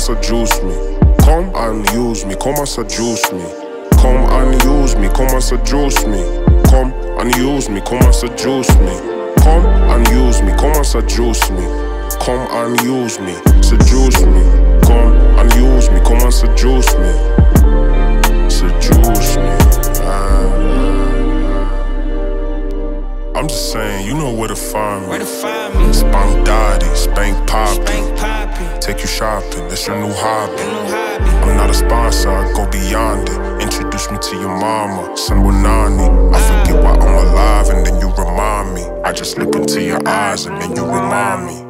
seduce me. Come and use me, come and seduce me. Come and use me, come and seduce me. Come and use me, come and seduce me. Come and use me, come and seduce me. Come and use me, seduce me. Come and use me, come and seduce me. Seduce me. I'm just saying, you know where to find me. Where to find me? Spank Dotty, Spank Poppy. Spank Poppy. Take you shopping, that's your new hobby. Your new hobby. I'm not a sponsor, I go beyond it. Introduce me to your mama, son Wanani. I forget why I'm alive and then you remind me. I just look into your eyes and then you remind me.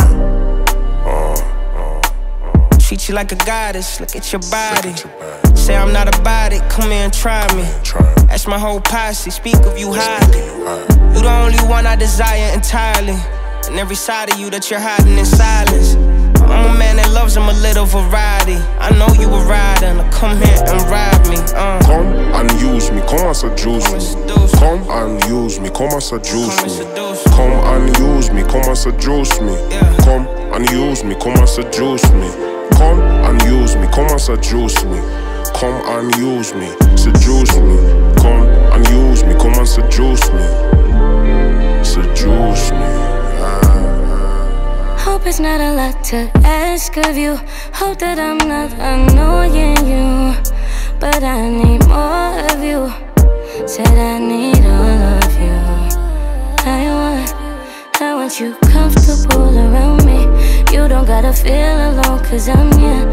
Treat you like a goddess, look at your body. Say I'm not about it, come here and try me. That's my whole posse, speak of you highly. You the only one I desire entirely. And every side of you that you're hiding in silence. I'm a man that loves him a little variety. I know you a rider, and come here and ride me. Come and use me, come and seduce me. Come and use me, come and seduce me. Come and use me, come and seduce me. Come and use me, come and seduce me. Come and use me, come and seduce me. Come and use me, seduce me. Come and use me, come and seduce me. Seduce me. Hope it's not a lot to ask of you. Hope that I'm not annoying you, but I need more of you. Said I need all of you. I want you comfortable around me. You don't gotta feel alone, cause I'm here.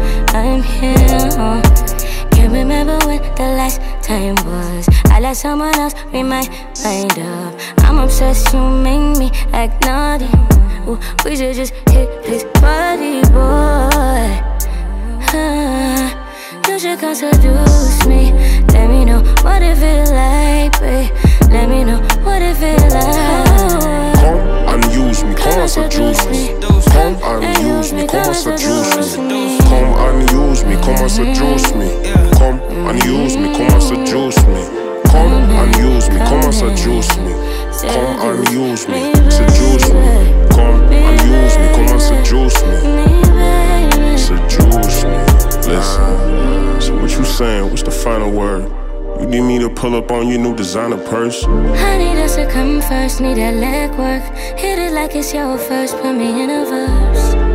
Can't remember when the last time was. I let someone else read my mind up. I'm obsessed, you make me act naughty. Ooh, we should just hit this party, boy. You should come seduce me. Let me know what it feel like, babe. Let me know what it feel like. Come and use me, come and seduce me. Come and use me, come and seduce me. Come and use me, come and seduce me. Come and use me, come and seduce me. Come and use me, come and seduce me. Come and use me, seduce me. Come and use me, come and seduce me. Seduce me. Listen, so what you saying? What's the final word? You need me to pull up on your new designer purse? I need us to come first, need that leg work. Hit it like it's your first, put me in a verse.